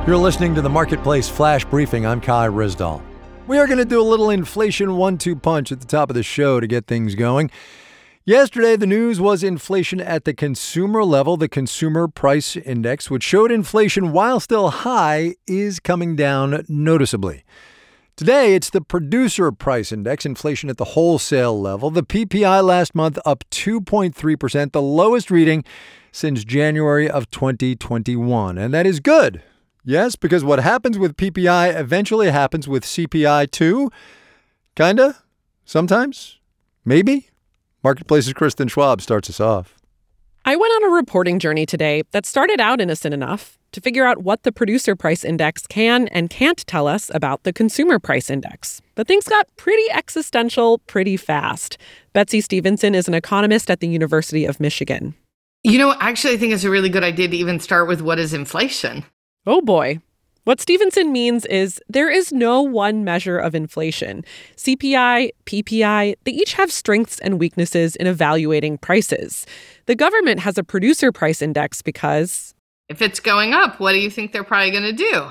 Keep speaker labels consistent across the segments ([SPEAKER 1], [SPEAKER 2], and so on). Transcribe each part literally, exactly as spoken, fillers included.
[SPEAKER 1] You're listening to the Marketplace Flash Briefing. I'm Kai Rizdal. We are going to do a little inflation one two punch at the top of the show to get things going. Yesterday, the news was inflation at the consumer level. The Consumer Price Index, which showed inflation while still high, is coming down noticeably. Today, it's the Producer Price Index, inflation at the wholesale level. The P P I last month up two point three percent, the lowest reading since January of twenty twenty-one. And that is good. Yes, because what happens with P P I eventually happens with C P I too. Kinda? Sometimes? Maybe? Marketplace's Kristen Schwab starts us off.
[SPEAKER 2] I went on a reporting journey today that started out innocent enough to figure out what the Producer Price Index can and can't tell us about the Consumer Price Index. But things got pretty existential pretty fast. Betsy Stevenson is an economist at the University of Michigan.
[SPEAKER 3] You know, actually, I think it's a really good idea to even start with what is inflation.
[SPEAKER 2] Oh boy. What Stevenson means is there is no one measure of inflation. C P I, P P I, they each have strengths and weaknesses in evaluating prices. The government has a Producer Price Index because
[SPEAKER 3] if it's going up, what do you think they're probably going to do?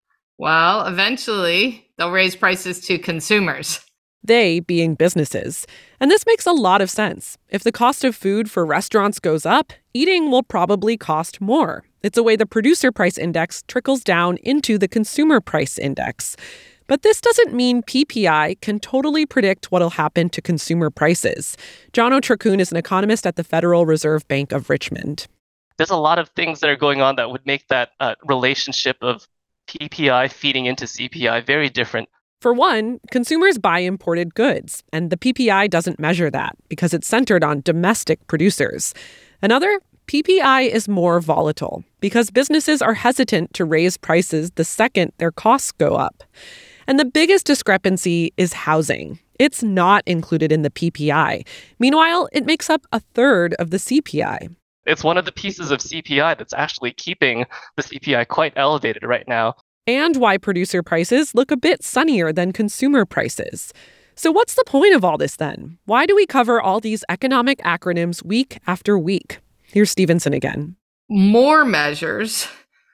[SPEAKER 3] Well, eventually, they'll raise prices to consumers.
[SPEAKER 2] They being businesses. And this makes a lot of sense. If the cost of food for restaurants goes up, eating will probably cost more. It's a way the Producer Price Index trickles down into the Consumer Price Index. But this doesn't mean P P I can totally predict what'll happen to consumer prices. John O'Tracun is an economist at the Federal Reserve Bank of Richmond.
[SPEAKER 4] There's a lot of things that are going on that would make that uh, relationship of P P I feeding into C P I very different.
[SPEAKER 2] For one, consumers buy imported goods, and the P P I doesn't measure that because it's centered on domestic producers. Another, P P I is more volatile because businesses are hesitant to raise prices the second their costs go up. And the biggest discrepancy is housing. It's not included in the P P I. Meanwhile, it makes up a third of the C P I.
[SPEAKER 4] It's one of the pieces of C P I that's actually keeping the C P I quite elevated right now.
[SPEAKER 2] And why producer prices look a bit sunnier than consumer prices. So what's the point of all this then? Why do we cover all these economic acronyms week after week? Here's Stevenson again.
[SPEAKER 3] More measures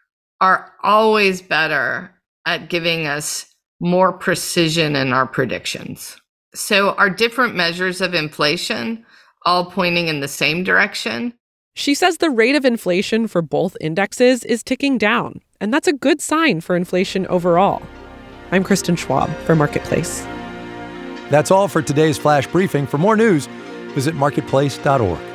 [SPEAKER 3] are always better at giving us more precision in our predictions. So are different measures of inflation all pointing in the same direction?
[SPEAKER 2] She says the rate of inflation for both indexes is ticking down, and that's a good sign for inflation overall. I'm Kristen Schwab for Marketplace.
[SPEAKER 1] That's all for today's Flash Briefing. For more news, visit marketplace dot org.